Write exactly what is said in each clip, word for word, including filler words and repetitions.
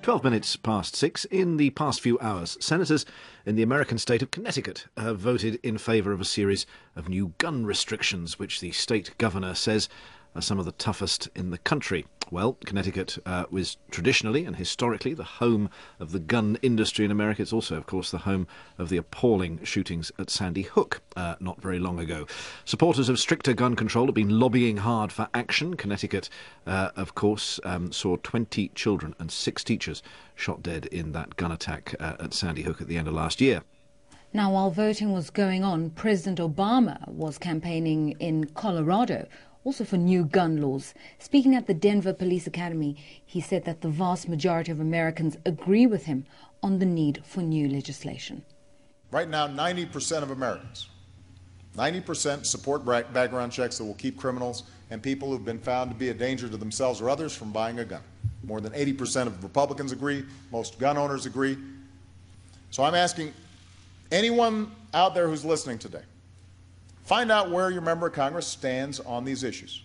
twelve minutes past six. In the past few hours, senators in the American state of Connecticut have voted in favour of a series of new gun restrictions, which the state governor says are some of the toughest in the country. Well, Connecticut uh, was traditionally and historically the home of the gun industry in America. It's also, of course, the home of the appalling shootings at Sandy Hook uh, not very long ago. Supporters of stricter gun control have been lobbying hard for action. Connecticut, uh, of course, um, saw twenty children and six teachers shot dead in that gun attack uh, at Sandy Hook at the end of last year. Now, while voting was going on, President Obama was campaigning in Colorado, also for new gun laws. Speaking at the Denver Police Academy, he said that the vast majority of Americans agree with him on the need for new legislation. Right now, ninety percent of Americans, ninety percent support background checks that will keep criminals and people who've been found to be a danger to themselves or others from buying a gun. More than eighty percent of Republicans agree, most gun owners agree. So I'm asking anyone out there who's listening today, find out where your member of Congress stands on these issues.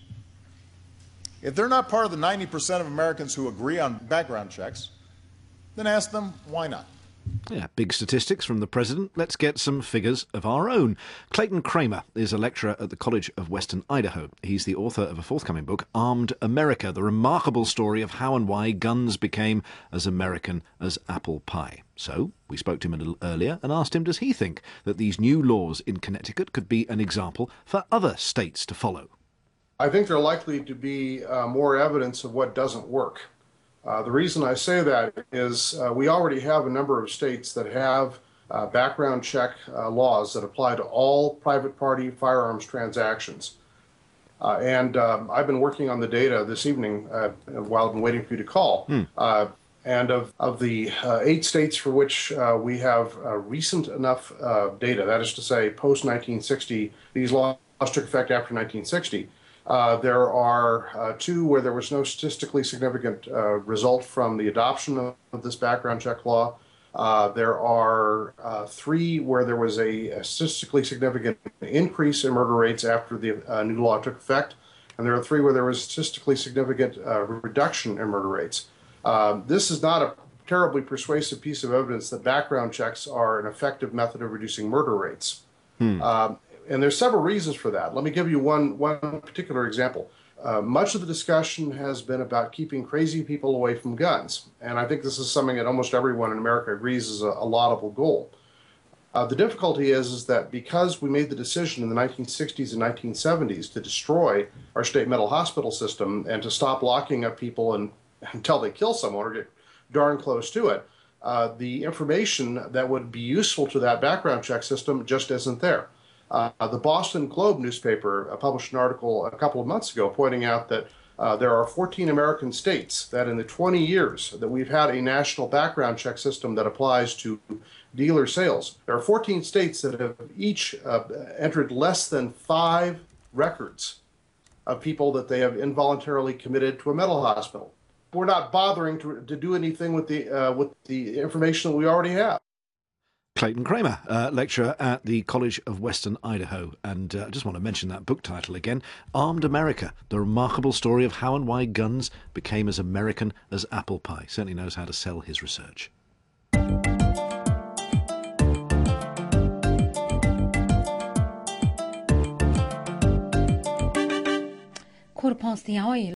If they're not part of the ninety percent of Americans who agree on background checks, then ask them why not. Yeah, big statistics from the president. Let's get some figures of our own. Clayton Kramer is a lecturer at the College of Western Idaho. He's the author of a forthcoming book, Armed America, the remarkable story of how and why guns became as American as apple pie. So we spoke to him a little earlier and asked him, does he think that these new laws in Connecticut could be an example for other states to follow? I think there's likely to be uh, more evidence of what doesn't work. Uh, the reason I say that is uh, we already have a number of states that have uh, background check uh, laws that apply to all private party firearms transactions. Uh, and um, I've been working on the data this evening uh, while I've been waiting for you to call. Hmm. Uh, and of, of the uh, eight states for which uh, we have uh, recent enough uh, data, that is to say post nineteen sixty, these laws took effect after nineteen sixty, Uh, there are uh, two where there was no statistically significant uh, result from the adoption of, of this background check law. Uh, there are uh, three where there was a, a statistically significant increase in murder rates after the uh, new law took effect. And there are three where there was a statistically significant uh, reduction in murder rates. Uh, this is not a terribly persuasive piece of evidence that background checks are an effective method of reducing murder rates. Hmm. Uh, And there's several reasons for that. Let me give you one, one particular example. Uh, much of the discussion has been about keeping crazy people away from guns. And I think this is something that almost everyone in America agrees is a, a laudable goal. Uh, the difficulty is, is that because we made the decision in the nineteen sixties and nineteen seventies to destroy our state mental hospital system and to stop locking up people and, until they kill someone or get darn close to it, uh, the information that would be useful to that background check system just isn't there. Uh, the Boston Globe newspaper uh, published an article a couple of months ago pointing out that uh, there are fourteen American states that in the twenty years that we've had a national background check system that applies to dealer sales, there are fourteen states that have each uh, entered less than five records of people that they have involuntarily committed to a mental hospital. We're not bothering to, to do anything with the, uh, with the information that we already have. Clayton Kramer, uh, lecturer at the College of Western Idaho. And uh, I just want to mention that book title again, Armed America, the remarkable story of how and why guns became as American as apple pie. Certainly knows how to sell his research. Quarter past the hour.